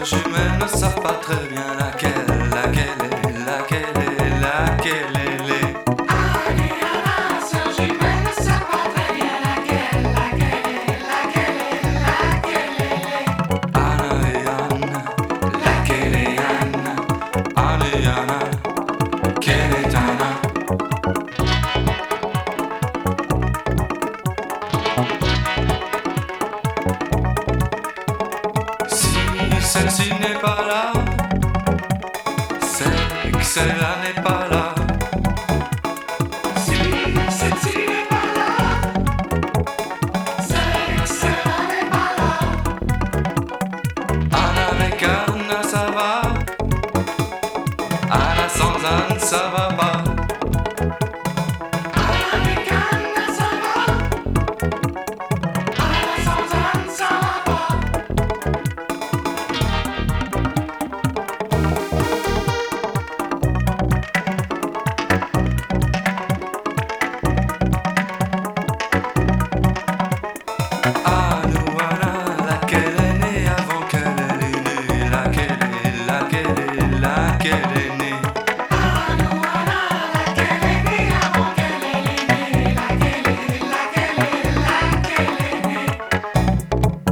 jumelles ne savent pas très bien laquelle elle est. Anne et Anna, sœurs jumelles, ne savent pas très bien laquelle est. Anna et Anne, laquelle est Anne? Anne et Anna, quelle est Anna? Si celle-ci n'est pas là, c'est que celle-là n'est pas là. Si celle-ci n'est pas là, c'est que celle-là n'est pas là. Anne avec Anna ça va, Anna sans Anne ça va pas. Anne avec Anne, ça va. Anne sans Anne, ça va pas. Anne ou Anna, laquelle est née avant qu'elle est née? Laquelle est née? Anne ou Anna, laquelle est née avant qu'elle est née? Laquelle est née?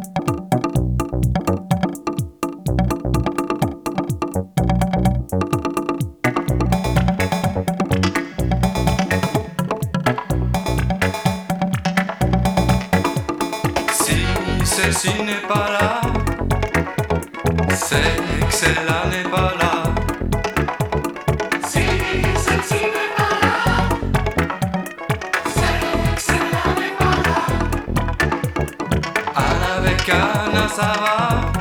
Si celle-ci n'est pas là, c'est que celle-là n'est pas là. Si celle-ci n'est pas là, c'est que celle-là n'est pas là. Anne avec Anna ça va,